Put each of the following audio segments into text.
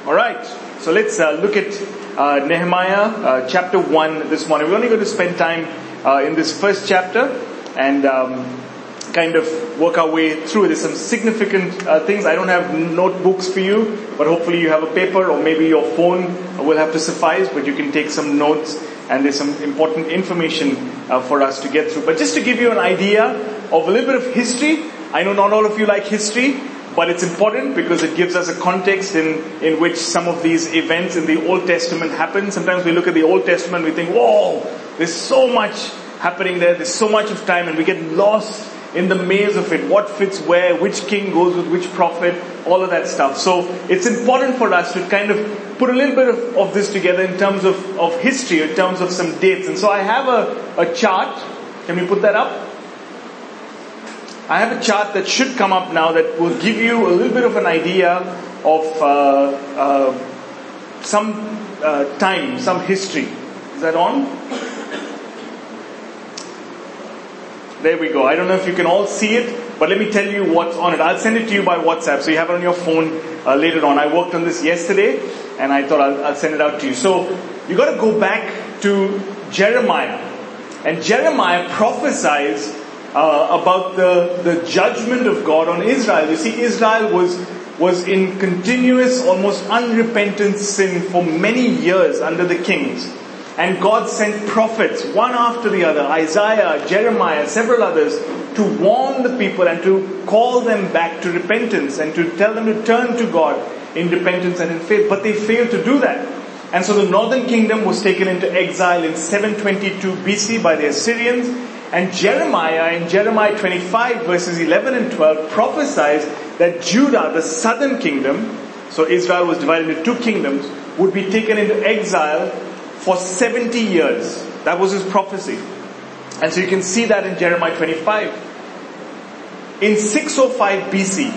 Alright, so let's look at Nehemiah chapter 1 this morning. We're only going to spend time in this first chapter and kind of work our way through it. There's some significant things. I don't have notebooks for you, but hopefully you have a paper or maybe your phone will have to suffice, but you can take some notes and there's some important information for us to get through. But just to give you an idea of a little bit of history, I know not all of you like history, but it's important because it gives us a context in which some of these events in the Old Testament happen. Sometimes we look at the Old Testament and we think, whoa, there's so much happening there, there's so much of time, and we get lost in the maze of it. What fits where, which king goes with which prophet, all of that stuff. So it's important for us to kind of put a little bit of this together in terms of history, in terms of some dates. And so I have a chart. Can we put that up? I have a chart that should come up now that will give you a little bit of an idea of some time, some history. Is that on? There we go. I don't know if you can all see it, but let me tell you what's on it. I'll send it to you by WhatsApp so you have it on your phone later on. I worked on this yesterday and I thought I'll send it out to you. So you got to go back to Jeremiah. And Jeremiah prophesies about the judgment of God on Israel. You see, Israel was in continuous, almost unrepentant sin for many years under the kings. And God sent prophets, one after the other, Isaiah, Jeremiah, several others, to warn the people and to call them back to repentance and to tell them to turn to God in repentance and in faith. But they failed to do that. And so the northern kingdom was taken into exile in 722 BC by the Assyrians. And Jeremiah, in Jeremiah 25 verses 11 and 12, prophesies that Judah, the southern kingdom, so Israel was divided into two kingdoms, would be taken into exile for 70 years. That was his prophecy. And so you can see that in Jeremiah 25. In 605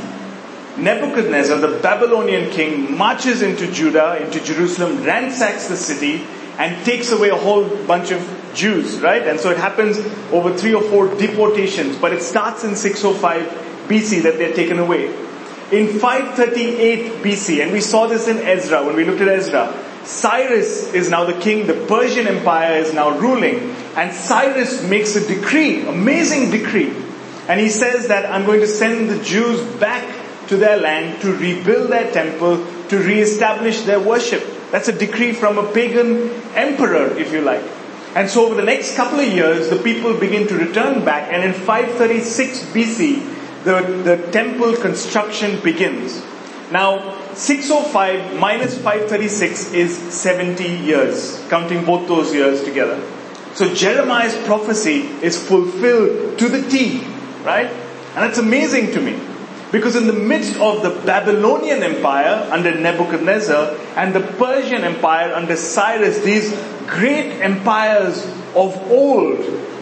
BC, Nebuchadnezzar, the Babylonian king, marches into Judah, into Jerusalem, ransacks the city, and takes away a whole bunch of Jews, right? And so it happens over 3 or 4 deportations, but it starts in 605 BC that they're taken away. In 538 BC, and we saw this in Ezra, when we looked at Ezra, Cyrus is now the king, the Persian Empire is now ruling, and Cyrus makes a decree, amazing decree, and he says that I'm going to send the Jews back to their land to rebuild their temple, to re-establish their worship. That's a decree from a pagan emperor, if you like. And so over the next couple of years, the people begin to return back, and in 536 BC, the temple construction begins. Now, 605 minus 536 is 70 years, counting both those years together. So Jeremiah's prophecy is fulfilled to the T, right? And that's amazing to me. Because in the midst of the Babylonian Empire under Nebuchadnezzar and the Persian Empire under Cyrus, these great empires of old,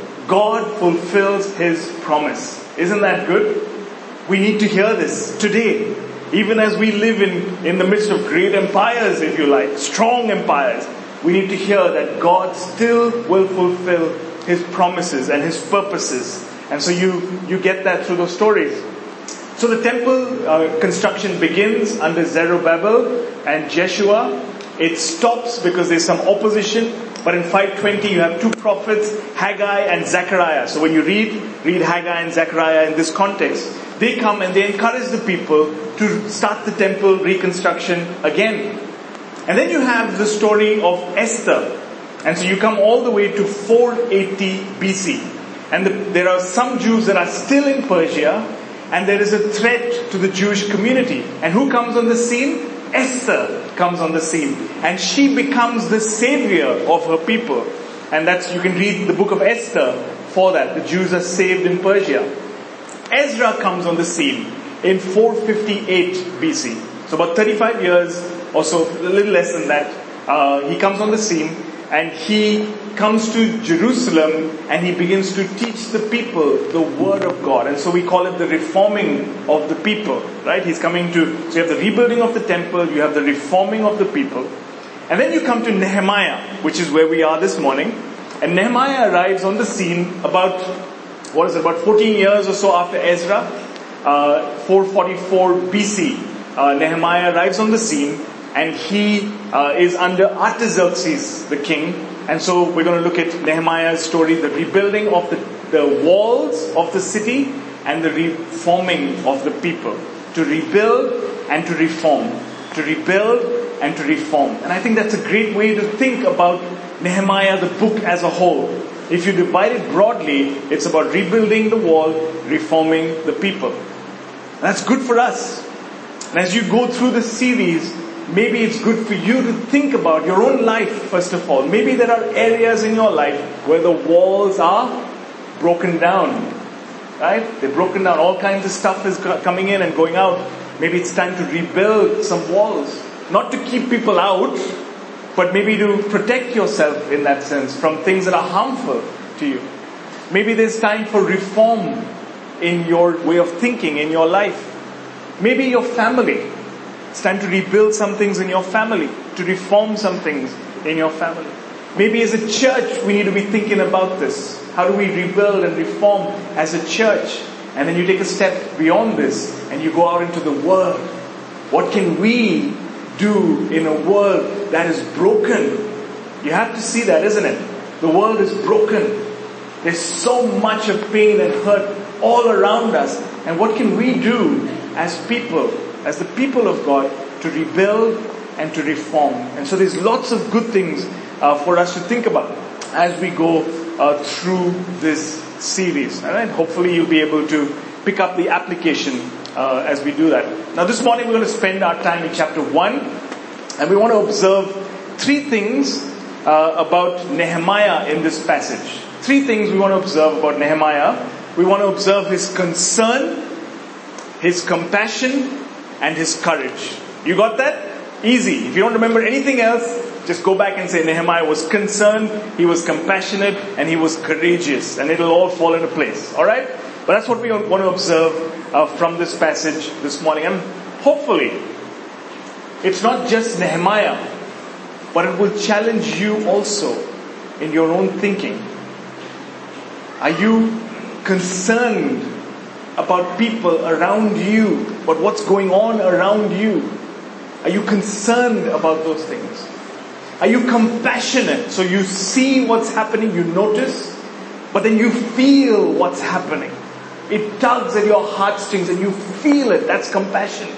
God fulfills His promise. Isn't that good? We need to hear this today. Even as we live in the midst of great empires, if you like, strong empires, we need to hear that God still will fulfill His promises and His purposes. And so you get that through those stories. So the temple construction begins under Zerubbabel and Jeshua. It stops because there's some opposition. But in 520 you have 2 prophets, Haggai and Zechariah. So when you read Haggai and Zechariah in this context, they come and they encourage the people to start the temple reconstruction again. And then you have the story of Esther. And so you come all the way to 480 BC. And there are some Jews that are still in Persia. And there is a threat to the Jewish community. And who comes on the scene? Esther comes on the scene. And she becomes the savior of her people. And you can read the book of Esther for that. The Jews are saved in Persia. Ezra comes on the scene in 458 BC. So about 35 years or so, a little less than that, he comes on the scene. And he comes to Jerusalem and he begins to teach the people the word of God. And so we call it the reforming of the people, right? He's coming so you have the rebuilding of the temple, you have the reforming of the people. And then you come to Nehemiah, which is where we are this morning. And Nehemiah arrives on the scene about 14 years or so after Ezra, 444 BC. Nehemiah arrives on the scene. and he is under Artaxerxes, the king. And so we're going to look at Nehemiah's story, the rebuilding of the walls of the city and the reforming of the people. To rebuild and to reform. To rebuild and to reform. And I think that's a great way to think about Nehemiah, the book as a whole. If you divide it broadly, it's about rebuilding the wall, reforming the people. And that's good for us. And as you go through this series, maybe it's good for you to think about your own life, first of all. Maybe there are areas in your life where the walls are broken down. Right? They're broken down. All kinds of stuff is coming in and going out. Maybe it's time to rebuild some walls. Not to keep people out, but maybe to protect yourself in that sense from things that are harmful to you. Maybe there's time for reform in your way of thinking, in your life. Maybe your family. It's time to rebuild some things in your family, to reform some things in your family. Maybe as a church, we need to be thinking about this. How do we rebuild and reform as a church? And then you take a step beyond this and you go out into the world. What can we do in a world that is broken? You have to see that, isn't it? The world is broken. There's so much of pain and hurt all around us. And what can we do as people, as the people of God, to rebuild and to reform? And so there's lots of good things for us to think about as we go through this series. Alright? Hopefully you'll be able to pick up the application as we do that. Now this morning we're going to spend our time in chapter 1, and we want to observe 3 things about Nehemiah in this passage. 3 things we want to observe about Nehemiah. We want to observe his concern, his compassion, and his courage. You got that? Easy. If you don't remember anything else, just go back and say Nehemiah was concerned, he was compassionate, and he was courageous. And it'll all fall into place. Alright? But that's what we want to observe from this passage this morning. And hopefully, it's not just Nehemiah, but it will challenge you also in your own thinking. Are you concerned about people around you, about what's going on around you? Are you concerned about those things? Are you compassionate? So you see what's happening, you notice, but then you feel what's happening. It tugs at your heartstrings and you feel it. That's compassion.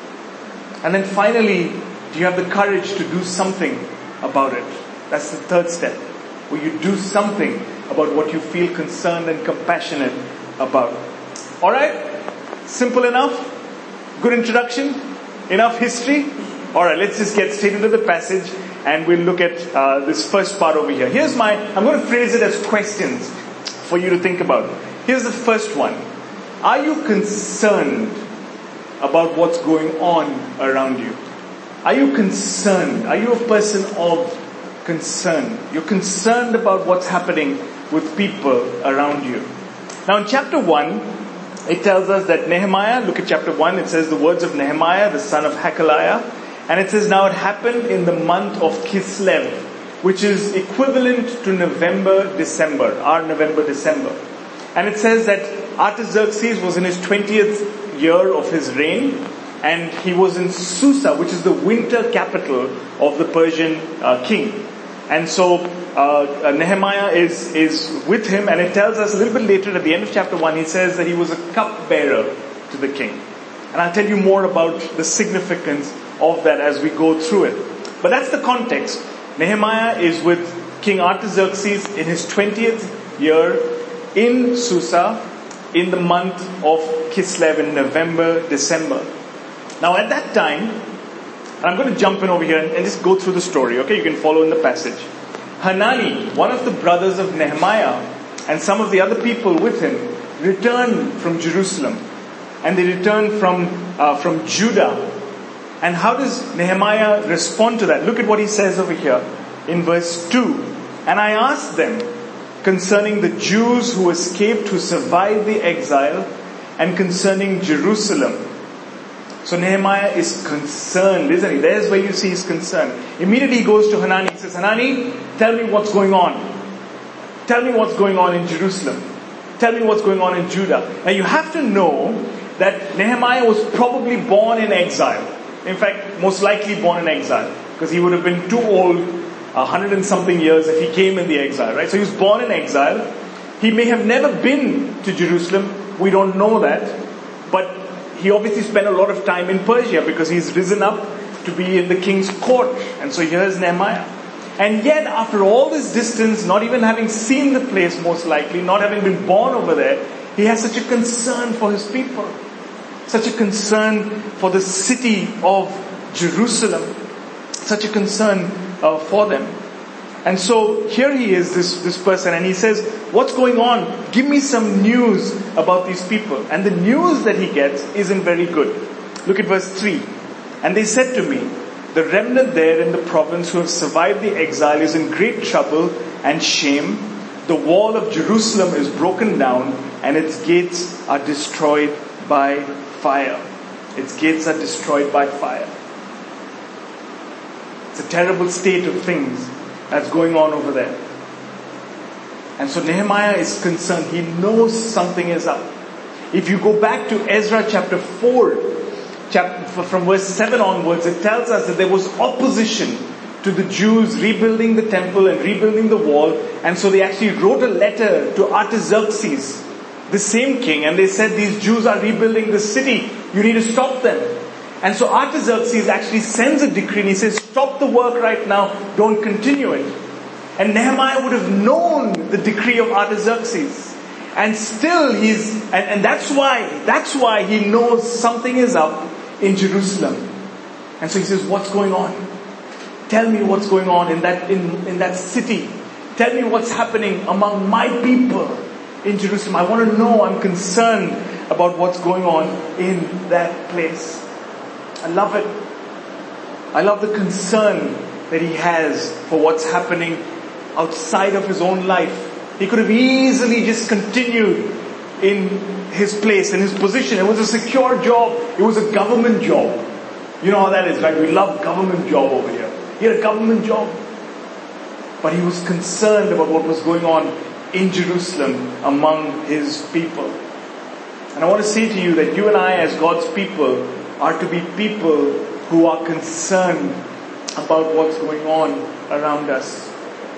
And then finally, do you have the courage to do something about it? That's the third step, where you do something about what you feel concerned and compassionate about. Alright? Simple enough? Good introduction? Enough history? Alright, let's just get straight into the passage and we'll look at this first part over here. I'm going to phrase it as questions for you to think about. Here's the first one. Are you concerned about what's going on around you? Are you concerned? Are you a person of concern? You're concerned about what's happening with people around you. Now in chapter 1, it tells us that Nehemiah, look at chapter 1, it says the words of Nehemiah, the son of Hakaliah. And it says, now it happened in the month of Kislev, which is equivalent to November-December, our November-December. And it says that Artaxerxes was in his 20th year of his reign, and he was in Susa, which is the winter capital of the Persian king. And so Nehemiah is with him, and it tells us a little bit later at the end of chapter 1, he says that he was a cupbearer to the king. And I'll tell you more about the significance of that as we go through it. But that's the context. Nehemiah is with King Artaxerxes in his 20th year in Susa in the month of Kislev in November, December. Now at that time, and I'm going to jump in over here and just go through the story, okay? You can follow in the passage. Hanani, one of the brothers of Nehemiah, and some of the other people with him returned from Jerusalem. And they returned from Judah. And how does Nehemiah respond to that? Look at what he says over here in verse 2. And I asked them concerning the Jews who escaped, who survived the exile, and concerning Jerusalem. So Nehemiah is concerned, isn't he? There's where you see his concern. Immediately he goes to Hanani. He says, Hanani, tell me what's going on. Tell me what's going on in Jerusalem. Tell me what's going on in Judah. Now you have to know that Nehemiah was probably born in exile. In fact, most likely born in exile, because he would have been too old, 100 and something years, if he came in the exile, right? So he was born in exile. He may have never been to Jerusalem. We don't know that. But he obviously spent a lot of time in Persia because he's risen up to be in the king's court. And so here's Nehemiah. And yet, after all this distance, not even having seen the place most likely, not having been born over there, he has such a concern for his people. Such a concern for the city of Jerusalem. Such a concern for them. And so here he is, this person, and he says, what's going on? Give me some news about these people. And the news that he gets isn't very good. Look at verse 3. And they said to me, the remnant there in the province who have survived the exile is in great trouble and shame. The wall of Jerusalem is broken down and its gates are destroyed by fire. Its gates are destroyed by fire. It's a terrible state of things that's going on over there. And so Nehemiah is concerned. He knows something is up. If you go back to Ezra chapter 4, from verse 7 onwards, it tells us that there was opposition to the Jews rebuilding the temple and rebuilding the wall. And so they actually wrote a letter to Artaxerxes, the same king, and they said, these Jews are rebuilding the city. You need to stop them. And so Artaxerxes actually sends a decree and he says, stop the work right now, don't continue it. And Nehemiah would have known the decree of Artaxerxes. And still and that's why he knows something is up in Jerusalem. And so he says, what's going on? Tell me what's going on in that city. Tell me what's happening among my people in Jerusalem. I want to know, I'm concerned about what's going on in that place. I love it. I love the concern that he has for what's happening outside of his own life. He could have easily just continued in his place, in his position. It was a secure job. It was a government job. You know how that is, right? We love government job over here. He had a government job. But he was concerned about what was going on in Jerusalem among his people. And I want to say to you that you and I as God's people are to be people who are concerned about what's going on around us.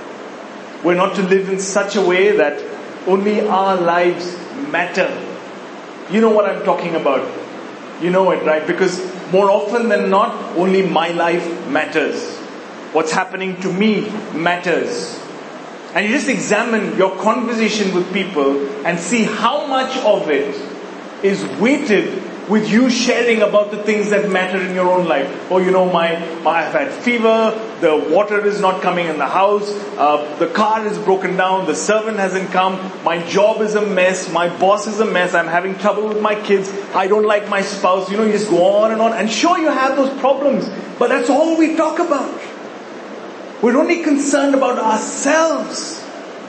We're not to live in such a way that only our lives matter. You know what I'm talking about. You know it, right? Because more often than not, only my life matters. What's happening to me matters. And you just examine your conversation with people and see how much of it is weighted with you sharing about the things that matter in your own life. Oh, you know, I've had fever, the water is not coming in the house, the car is broken down, the servant hasn't come, my job is a mess, my boss is a mess, I'm having trouble with my kids, I don't like my spouse, you just go on. And sure, you have those problems, but that's all we talk about. We're only concerned about ourselves.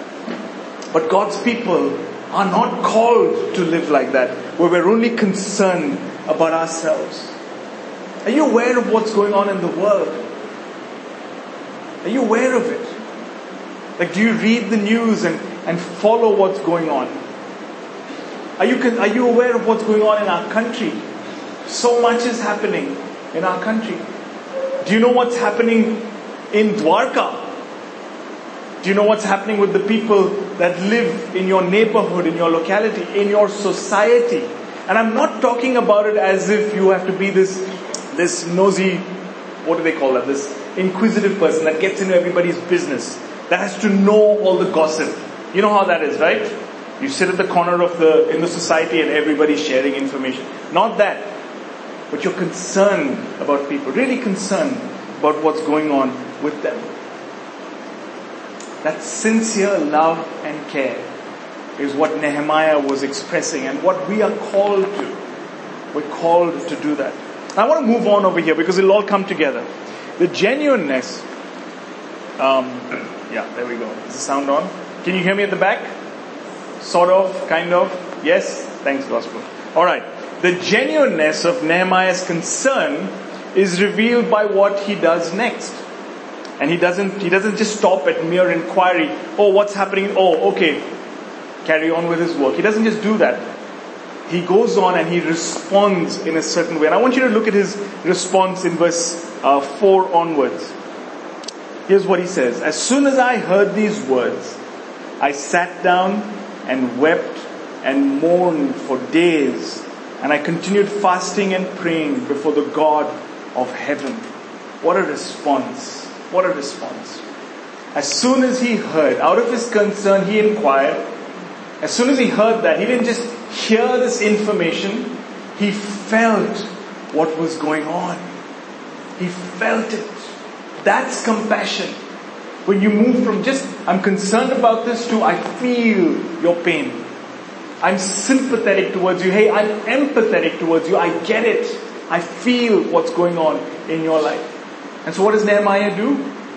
But God's people are not called to live like that, where we're only concerned about ourselves. Are you aware of what's going on in the world? Are you aware of it? Like, do you read the news and follow what's going on? Are you aware of what's going on in our country? So much is happening in our country. Do you know what's happening in Dwarka? Do you know what's happening with the people that live in your neighborhood, in your locality, in your society? And I'm not talking about it as if you have to be this nosy, what do they call that? This inquisitive person that gets into everybody's business, that has to know all the gossip. You know how that is, right? You sit at the corner in the society and everybody's sharing information. Not that. But you're concerned about people, really concerned about what's going on with them. That sincere love and care is what Nehemiah was expressing and what we are called to. We're called to do that. I want to move on over here because it'll all come together. The genuineness, there we go. Is the sound on? Can you hear me at the back? Sort of, kind of. Yes? Thanks, Gospel. Alright. The genuineness of Nehemiah's concern is revealed by what he does next. And he doesn't just stop at mere inquiry. Oh, what's happening? Oh, okay. Carry on with his work. He doesn't just do that. he goes on and he responds in a certain way. And I want you to look at his response in verse 4 onwards. Here's what he says. As soon as I heard these words, I sat down and wept and mourned for days. And I continued fasting and praying before the God of heaven. What a response. What a response. As soon as he heard, out of his concern, he inquired. As soon as he heard that, he didn't just hear this information. He felt what was going on. He felt it. That's compassion. When you move from just, I'm concerned about this, to I feel your pain. I'm sympathetic towards you. Hey, I'm empathetic towards you. I get it. I feel what's going on in your life. And so what does Nehemiah do?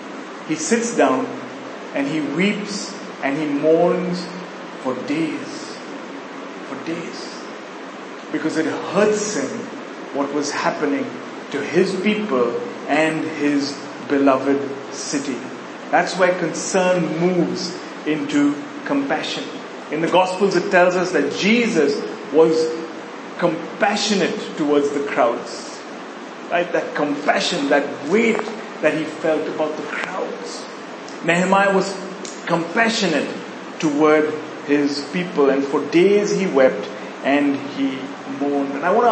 He sits down and he weeps and he mourns for days. For days. Because it hurts him what was happening to his people and his beloved city. That's where concern moves into compassion. In the Gospels it tells us that Jesus was compassionate towards the crowds. Right? That compassion, that weight that he felt about the crowds. Nehemiah was compassionate toward his people, and for days he wept and he mourned. And I want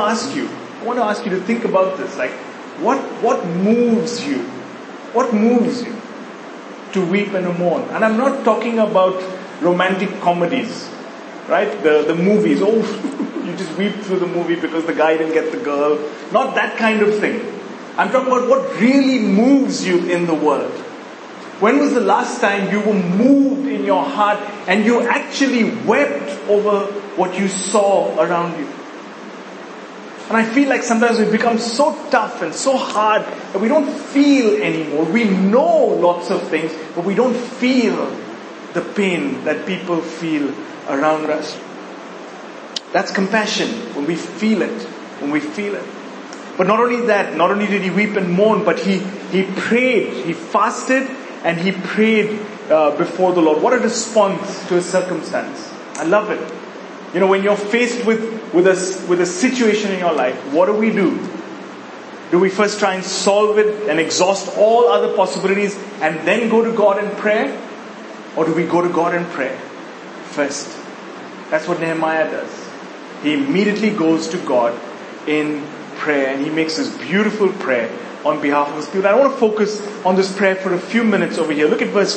to ask you to think about this. Like, what moves you? What moves you to weep and to mourn? And I'm not talking about romantic comedies, right? The movies. Oh, you just weep through the movie because the guy didn't get the girl. Not that kind of thing. I'm talking about what really moves you in the world. When was the last time you were moved in your heart and you actually wept over what you saw around you? And I feel like sometimes we become so tough and so hard that we don't feel anymore. We know lots of things, but we don't feel the pain that people feel around us. That's compassion, when we feel it. When we feel it. But not only that, not only did he weep and mourn, but he prayed, he fasted, and he prayed before the Lord. What a response to a circumstance. I love it. You know, when you're faced with a situation in your life, what do? Do we first try and solve it and exhaust all other possibilities and then go to God in prayer? Or do we go to God in prayer first? That's what Nehemiah does. He immediately goes to God in prayer, and he makes this beautiful prayer on behalf of his people. I want to focus on this prayer for a few minutes over here. Look at verse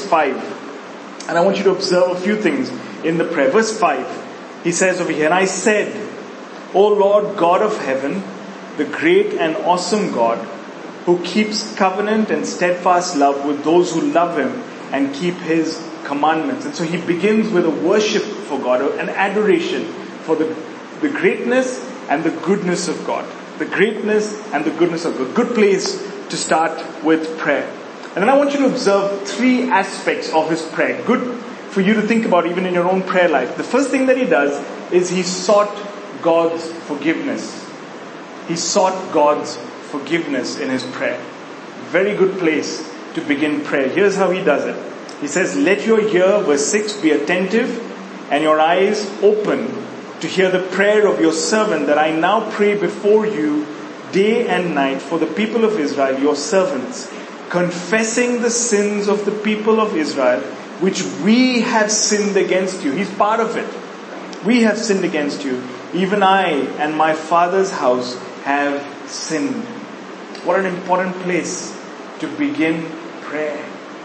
5. And I want you to observe a few things in the prayer. Verse 5. He says over here, and I said, O Lord God of heaven, the great and awesome God, who keeps covenant and steadfast love with those who love him and keep his commandments. And so he begins with a worship for God, an adoration for the greatness and the goodness of God. The greatness and the goodness of God. Good place to start with prayer. And then I want you to observe three aspects of his prayer. Good for you to think about even in your own prayer life. The first thing that he does is he sought God's forgiveness. He sought God's forgiveness in his prayer. Very good place to begin prayer. Here's how he does it. He says, let your ear, verse 6, be attentive and your eyes open to hear the prayer of your servant that I now pray before you day and night for the people of Israel, your servants, confessing the sins of the people of Israel, which we have sinned against you. He's part of it. We have sinned against you. Even I and my father's house have sinned. What an important place to begin prayer,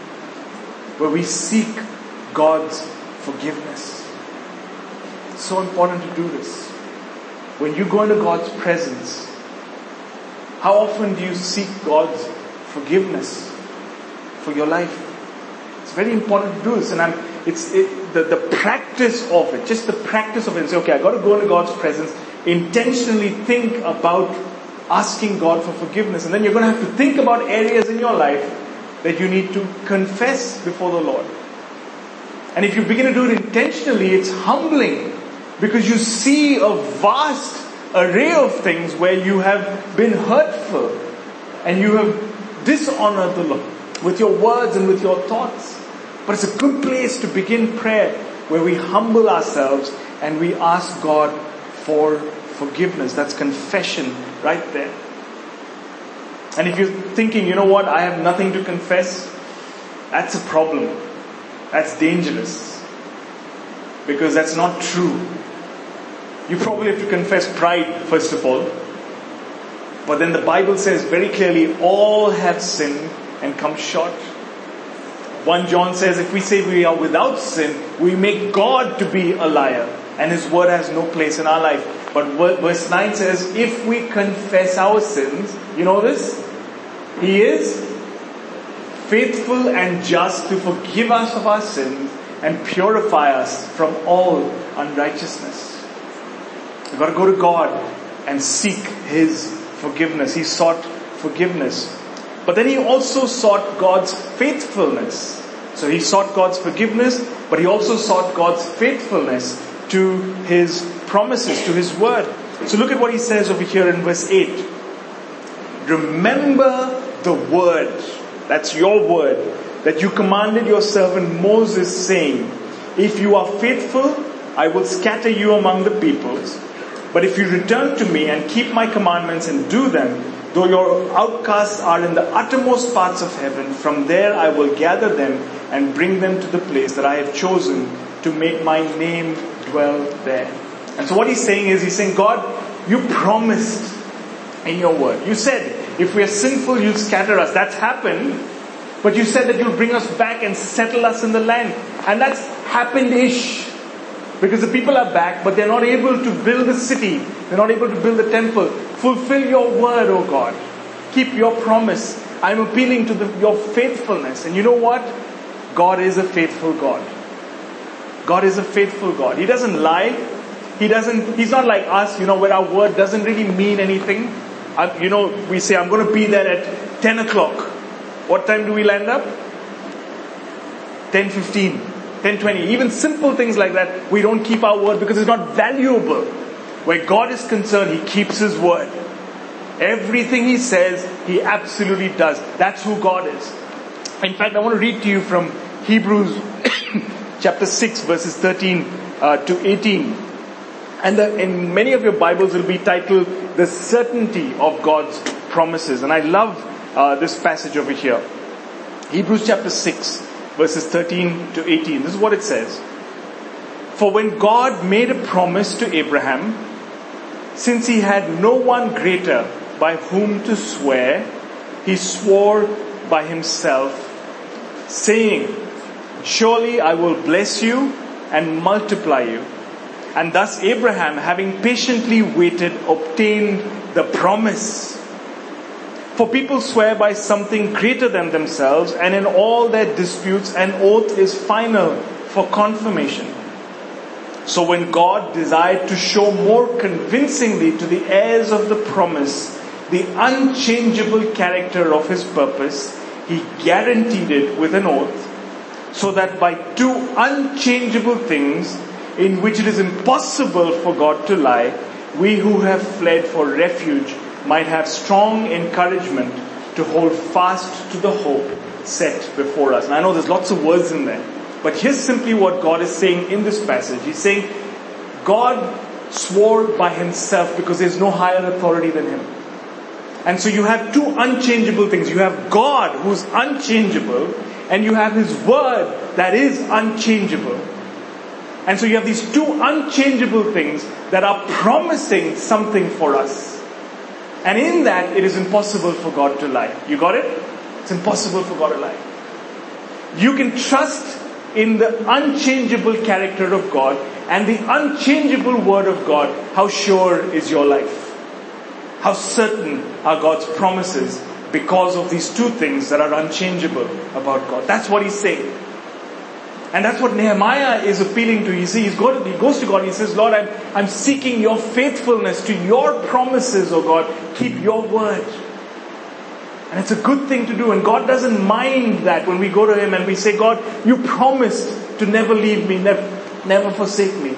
where we seek God's forgiveness. It's so important to do this. When you go into God's presence, how often do you seek God's forgiveness for your life? It's very important to do this, and the practice of it, just the practice of it, and say, okay, I got to go into God's presence, intentionally think about asking God for forgiveness, and then you're going to have to think about areas in your life that you need to confess before the Lord. And if you begin to do it intentionally, it's humbling, because you see a vast array of things where you have been hurtful and you have dishonored the Lord with your words and with your thoughts. But it's a good place to begin prayer, where we humble ourselves and we ask God for forgiveness. That's confession right there. And if you're thinking, you know what, I have nothing to confess, that's a problem. That's dangerous. Because that's not true. You probably have to confess pride, first of all. But then the Bible says very clearly, all have sinned and come short. 1 John says, if we say we are without sin, we make God to be a liar, and His word has no place in our life. But verse 9 says, if we confess our sins, you know this? He is faithful and just to forgive us of our sins and purify us from all unrighteousness. We've got to go to God and seek His forgiveness. He sought forgiveness. But then He also sought God's faithfulness. So He sought God's forgiveness, but He also sought God's faithfulness to His promises, to His word. So look at what He says over here in verse 8. Remember the word, that's your word, that you commanded your servant Moses, saying, if you are faithful, I will scatter you among the peoples. But if you return to me and keep my commandments and do them, though your outcasts are in the uttermost parts of heaven, from there I will gather them and bring them to the place that I have chosen to make my name dwell there. And so what He's saying is, He's saying, God, you promised in your word. You said, if we are sinful, you'll scatter us. That's happened. But you said that you'll bring us back and settle us in the land. And that's happened-ish. Because the people are back, but they're not able to build the city. They're not able to build the temple. Fulfill your word, O God. Keep your promise. I'm appealing to your faithfulness. And you know what? God is a faithful God. God is a faithful God. He doesn't lie. He's not like us, where our word doesn't really mean anything. We say, I'm going to be there at 10 o'clock. What time do we land up? 10:15, 10:20. Even simple things like that, we don't keep our word because it's not valuable. Where God is concerned, He keeps His word. Everything He says, He absolutely does. That's who God is. In fact, I want to read to you from Hebrews chapter 6, verses 13 to 18. And in many of your Bibles will be titled, The Certainty of God's Promises. And I love this passage over here. Hebrews chapter 6, verses 13 to 18. This is what it says. For when God made a promise to Abraham, since he had no one greater by whom to swear, He swore by Himself, saying, surely I will bless you and multiply you. And thus Abraham, having patiently waited, obtained the promise. For people swear by something greater than themselves, and in all their disputes an oath is final for confirmation. So when God desired to show more convincingly to the heirs of the promise the unchangeable character of His purpose, He guaranteed it with an oath, so that by two unchangeable things, in which it is impossible for God to lie, we who have fled for refuge might have strong encouragement to hold fast to the hope set before us. And I know there's lots of words in there, but here's simply what God is saying in this passage. He's saying, God swore by Himself because there's no higher authority than Him. And so you have two unchangeable things. You have God who's unchangeable, and you have His word that is unchangeable. And so you have these two unchangeable things that are promising something for us. And in that, it is impossible for God to lie. You got it? It's impossible for God to lie. You can trust in the unchangeable character of God and the unchangeable word of God. How sure is your life? How certain are God's promises because of these two things that are unchangeable about God? That's what He's saying. And that's what Nehemiah is appealing to. You see, he goes to God and he says, Lord, I'm seeking your faithfulness to your promises, oh God. Keep your word. And it's a good thing to do. And God doesn't mind that when we go to Him and we say, God, you promised to never leave me, never forsake me.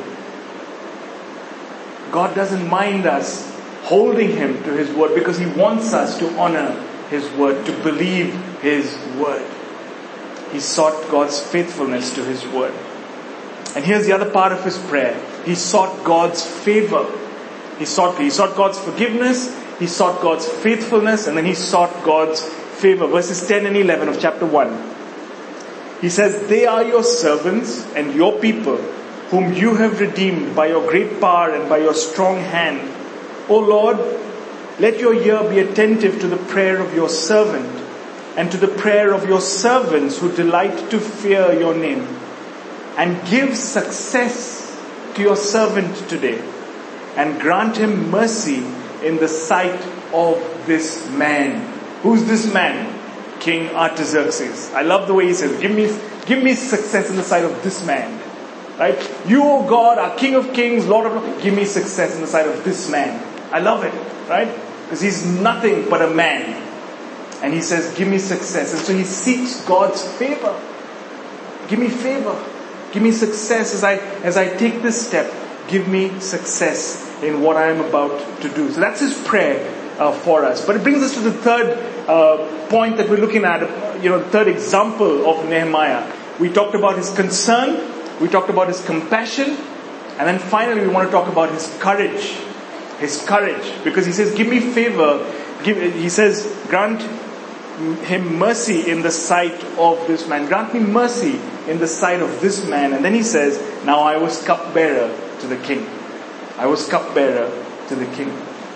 God doesn't mind us holding Him to His word because He wants us to honor His word, to believe His word. He sought God's faithfulness to His word. And here's the other part of his prayer. He sought God's favor He sought God's forgiveness, he sought God's faithfulness, and then he sought God's favor. Verses 10 and 11 of chapter 1. He says, they are your servants and your people, whom you have redeemed by your great power and by your strong hand. O Lord, let your ear be attentive to the prayer of your servant and to the prayer of your servants who delight to fear your name. And give success to your servant today and grant him mercy in the sight of this man. Who's this man? King Artaxerxes. I love the way he says, give me success in the sight of this man. Right? You, O God, are King of kings, Lord of lords, give me success in the sight of this man. I love it. Right? Because he's nothing but a man. And he says, give me success. And so he seeks God's favor. Give me favor. Give me success as I take this step. Give me success in what I am about to do. So that's his prayer for us. But it brings us to the third point that we're looking at, the third example of Nehemiah. We talked about his concern, we talked about his compassion, and then finally we want to talk about his courage. His courage. Because he says, give me favor. He says, grant him mercy in the sight of this man. Grant me mercy in the sight of this man. And then he says, now I was cupbearer to the king. I was cupbearer to the king.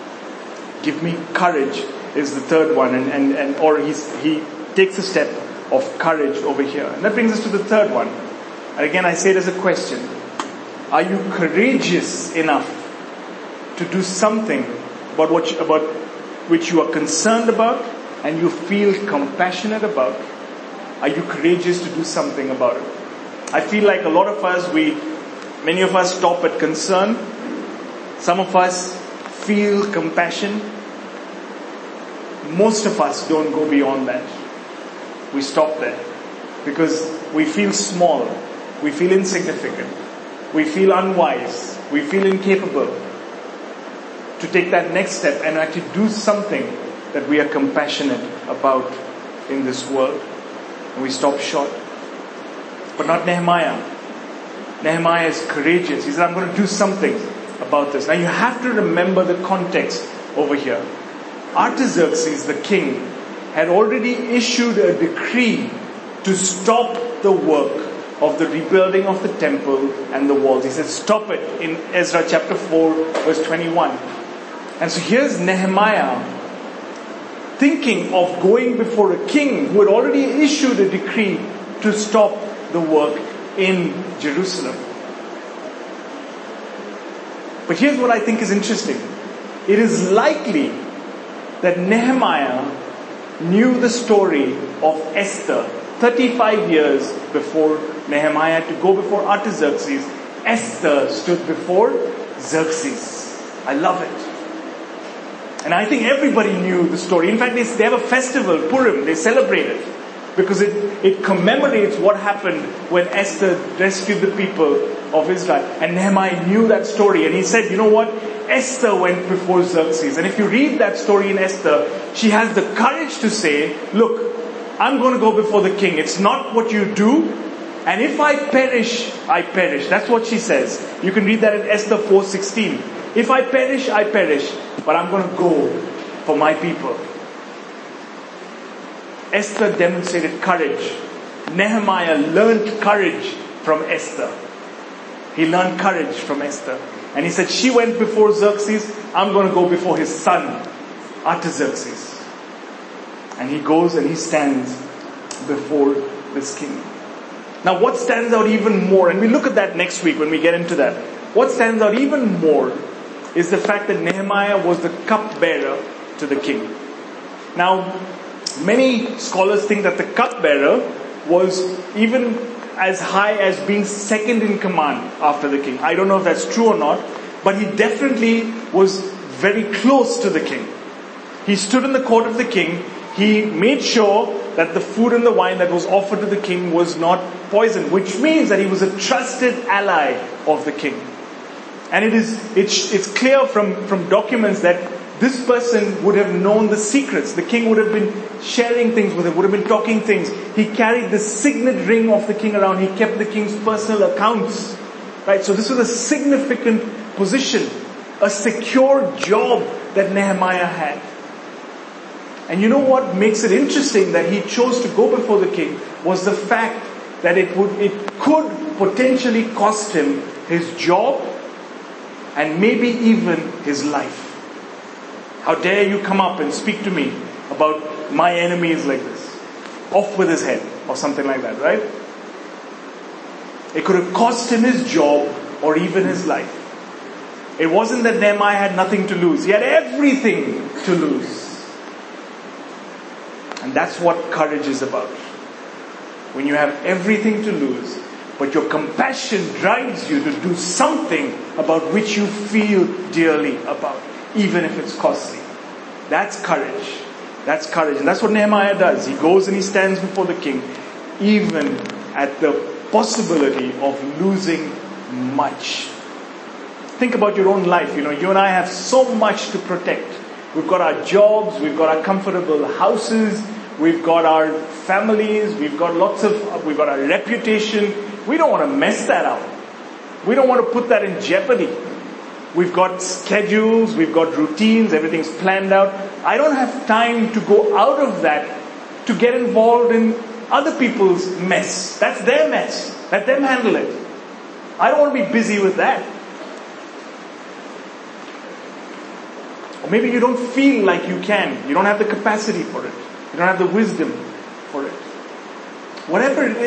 Give me courage is the third one. Or he takes a step of courage over here. And that brings us to the third one. And again, I say it as a question. Are you courageous enough to do something about which you are concerned about and you feel compassionate about? Are you courageous to do something about it? I feel like a lot of us, many of us stop at concern. Some of us feel compassion. Most of us don't go beyond that. We stop there. Because we feel small. We feel insignificant. We feel unwise. We feel incapable to take that next step and actually do something that we are compassionate about in this world. And we stop short. But not Nehemiah. Nehemiah is courageous. He said, I'm going to do something about this. Now you have to remember the context over here. Artaxerxes, the king, had already issued a decree to stop the work of the rebuilding of the temple and the walls. He said, stop it in Ezra chapter 4, verse 21. And so here's Nehemiah thinking of going before a king who had already issued a decree to stop the work in Jerusalem. But here's what I think is interesting. It is likely that Nehemiah knew the story of Esther 35 years before Nehemiah to go before Artaxerxes. Esther stood before Xerxes. I love it. And I think everybody knew the story. In fact, they have a festival, Purim, they celebrate it. Because it commemorates what happened when Esther rescued the people of Israel. And Nehemiah knew that story. And he said, you know what? Esther went before Xerxes. And if you read that story in Esther, she has the courage to say, look, I'm going to go before the king. It's not what you do. And if I perish, I perish. That's what she says. You can read that in Esther 4:16. If I perish, I perish. But I'm going to go for my people. Esther demonstrated courage. Nehemiah learned courage from Esther. He learned courage from Esther. And he said, she went before Xerxes. I'm going to go before his son, Artaxerxes. And he goes and he stands before this king. Now what stands out even more, and we look at that next week when we get into that. What stands out even more is the fact that Nehemiah was the cupbearer to the king. Now, many scholars think that the cupbearer was even as high as being second in command after the king. I don't know if that's true or not, but he definitely was very close to the king. He stood in the court of the king. He made sure that the food and the wine that was offered to the king was not poisoned, which means that he was a trusted ally of the king. And it's clear from documents that this person would have known the secrets. The king would have been sharing things with him, would have been talking things. He carried the signet ring of the king around. He kept the king's personal accounts. Right? So this was a significant position. a secure job that Nehemiah had. And you know what makes it interesting that he chose to go before the king was the fact that it could potentially cost him his job and maybe even his life. How dare you come up and speak to me about my enemy is like this. Off with his head or something like that, right? It could have cost him his job or even his life. It wasn't that Nehemiah had nothing to lose. He had everything to lose. And that's what courage is about. When you have everything to lose, but your compassion drives you to do something about which you feel dearly about, even if it's costly. That's courage. That's courage. And that's what Nehemiah does. He goes and he stands before the king, even at the possibility of losing much. Think about your own life. You and I have so much to protect. We've got our jobs, we've got our comfortable houses, we've got our families, we've got our reputation. We don't want to mess that up. We don't want to put that in jeopardy. We've got schedules, we've got routines, everything's planned out. I don't have time to go out of that to get involved in other people's mess. That's their mess. Let them handle it. I don't want to be busy with that. Or maybe you don't feel like you can. You don't have the capacity for it. You don't have the wisdom for it. Whatever it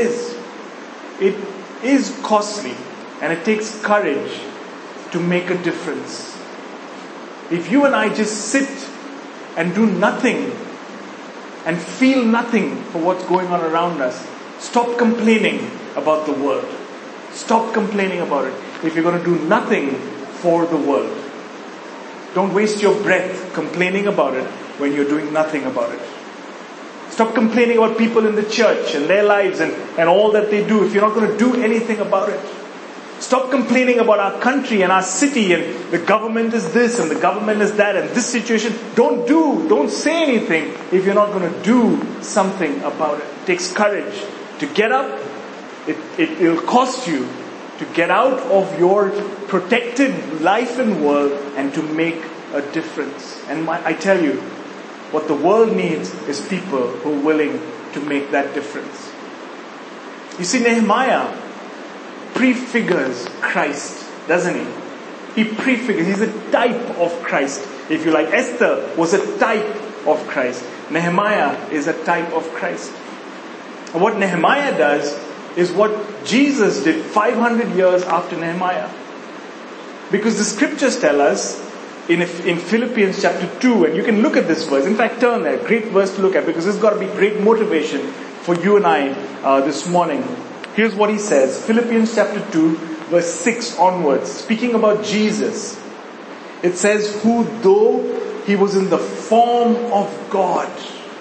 is costly, and it takes courage to make a difference. If you and I just sit and do nothing and feel nothing for what's going on around us, stop complaining about the world. Stop complaining about it. If you're going to do nothing for the world, don't waste your breath complaining about it when you're doing nothing about it. Stop complaining about people in the church and their lives and all that they do if you're not going to do anything about it. Stop complaining about our country and our city and the government is this and the government is that and this situation. Don't say anything if you're not going to do something about it. It takes courage to get up. It'll cost you to get out of your protected life and world and to make a difference. And I tell you, what the world needs is people who are willing to make that difference. You see, Nehemiah prefigures Christ, doesn't he? He prefigures, he's a type of Christ. If you like, Esther was a type of Christ. Nehemiah is a type of Christ. And what Nehemiah does is what Jesus did 500 years after Nehemiah. Because the scriptures tell us in Philippians chapter 2, and you can look at this verse. In fact, turn there. Great verse to look at because this has got to be great motivation for you and I this morning. Here's what he says. Philippians chapter 2, verse 6 onwards. Speaking about Jesus. It says, who though he was in the form of God,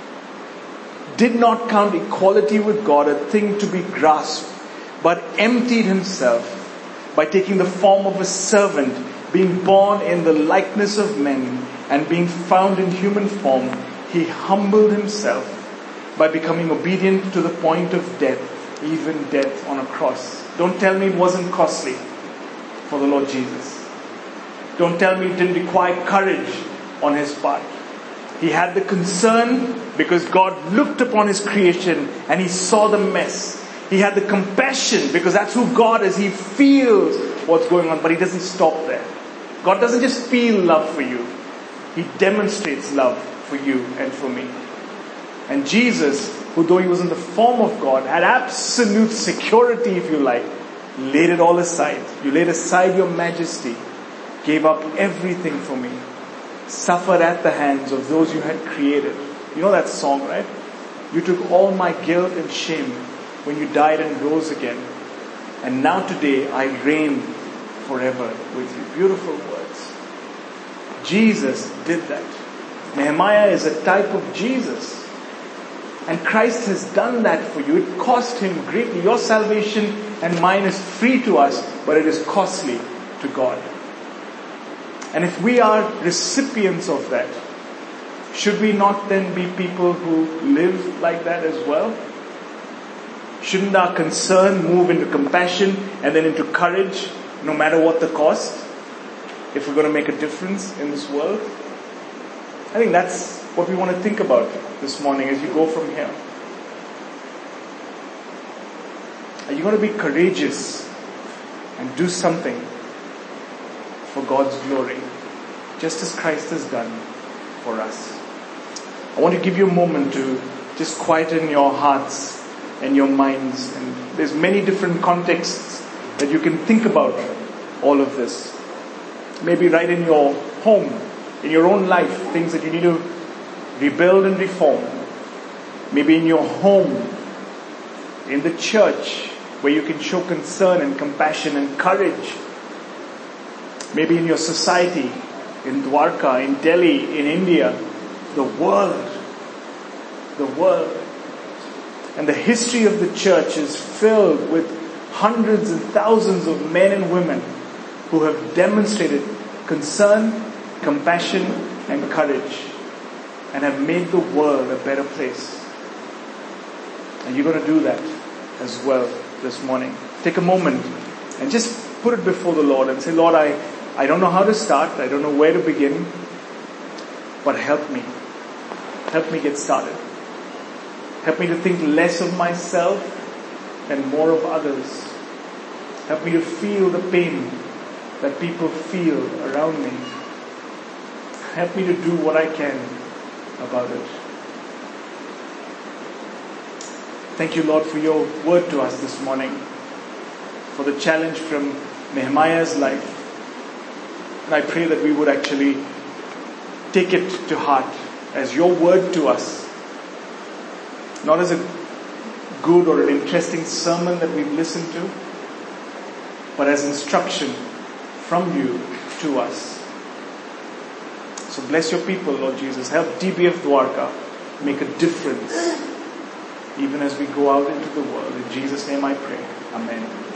did not count equality with God a thing to be grasped, but emptied himself by taking the form of a servant, being born in the likeness of men, and being found in human form, he humbled himself by becoming obedient to the point of death, even death on a cross. Don't tell me it wasn't costly for the Lord Jesus. Don't tell me it didn't require courage on his part. He had the concern because God looked upon his creation and he saw the mess. He had the compassion because that's who God is. He feels what's going on, but he doesn't stop there. God doesn't just feel love for you. He demonstrates love for you and for me. And Jesus, who though he was in the form of God, had absolute security, if you like, laid it all aside. You laid aside your majesty, gave up everything for me, suffered at the hands of those you had created. You know that song, right? You took all my guilt and shame when you died and rose again. And now today I reign forever with you. Beautiful words. Jesus did that. Nehemiah is a type of Jesus. And Christ has done that for you. It cost him greatly. Your salvation and mine is free to us, but it is costly to God. And if we are recipients of that, should we not then be people who live like that as well? Shouldn't our concern move into compassion and then into courage, no matter what the cost? if we're going to make a difference in this world? I think that's what we want to think about this morning as you go from here. Are you going to be courageous and do something for God's glory, just as Christ has done for us? I want to give you a moment to just quieten your hearts and your minds. And there's many different contexts that you can think about all of this. Maybe right in your home, in your own life, things that you need to rebuild and reform. Maybe in your home, in the church, where you can show concern and compassion and courage. Maybe in your society, in Dwarka, in Delhi, in India, the world. And the history of the church is filled with hundreds and thousands of men and women who have demonstrated concern, compassion, and courage, and have made the world a better place. And you're going to do that as well this morning. Take a moment and just put it before the Lord and say, Lord, I don't know how to start. I don't know where to begin, but help me. Help me get started. Help me to think less of myself and more of others. Help me to feel the pain that people feel around me. Help me to do what I can about it. Thank you, Lord, for your word to us this morning, for the challenge from Nehemiah's life. And I pray that we would actually take it to heart as your word to us, not as a good or an interesting sermon that we've listened to, but as instruction from you to us. So bless your people, Lord Jesus. Help DBF Dwarka make a difference even as we go out into the world. In Jesus' name I pray. Amen.